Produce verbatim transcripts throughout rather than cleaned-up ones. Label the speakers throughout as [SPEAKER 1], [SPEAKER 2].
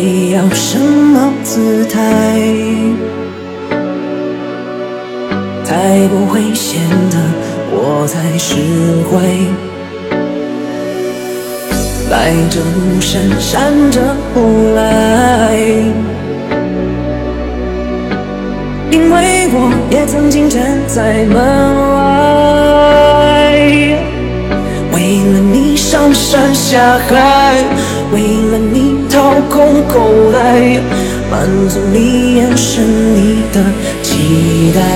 [SPEAKER 1] 你要什么姿态，才不会显得我才是坏。来者不善，善者不来，因为我也曾经站在门外，为了你上山下海，为了你掏空口袋，满足你眼神里的期待，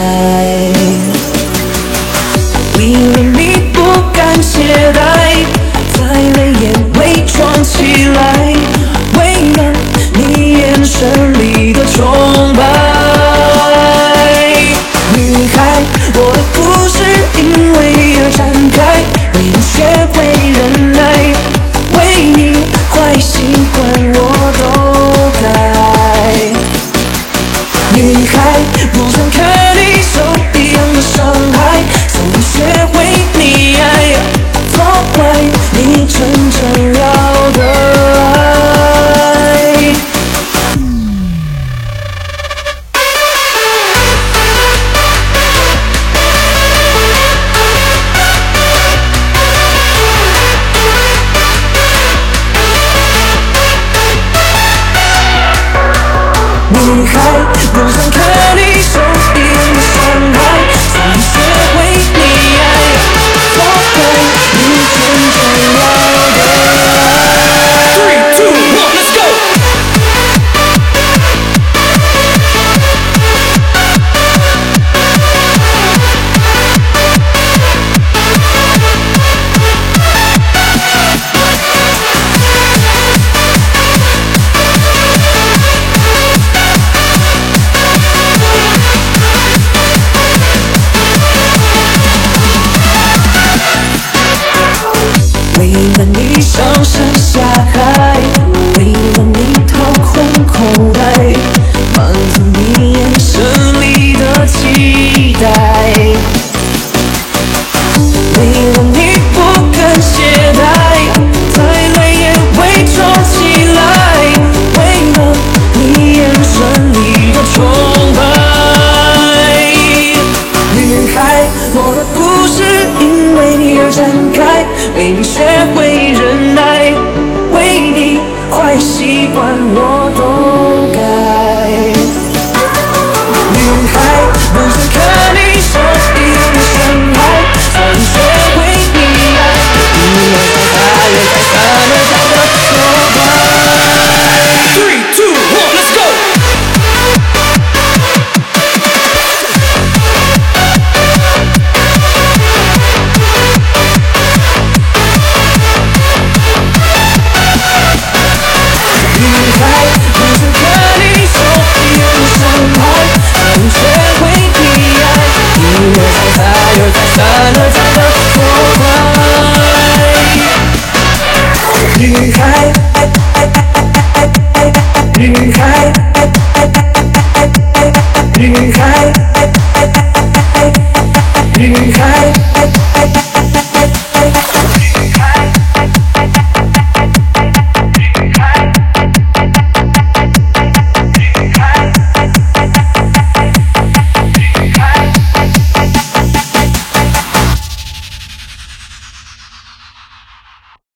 [SPEAKER 1] 为了你不敢懈怠，在泪眼伪装起来，为了你眼神里的崇拜。女孩，我的故事因为你而展开，为你学会忍耐，为你坏习惯我都改。女孩，不想看你受一样的伤害，所以学会溺爱，做坏你真正要的爱。女孩，不想看你受一样的伤害，所以学会溺爱，做坏你真正要的爱。Three, two, one, let's go. 为了你上山下海，为了你掏空口袋，满足你眼神里的期待，为了你不敢懈怠，在泪眼伪装起来，为了你眼神里的崇拜。女孩，我的故事因为你而展开，为你学会忍耐，为你坏习惯我都改。女孩，不想看你受一样的伤害，所以学会溺爱，你越害怕越再三而找的错怪。Three, two, one, let's go. 女孩，女孩，女孩，女孩。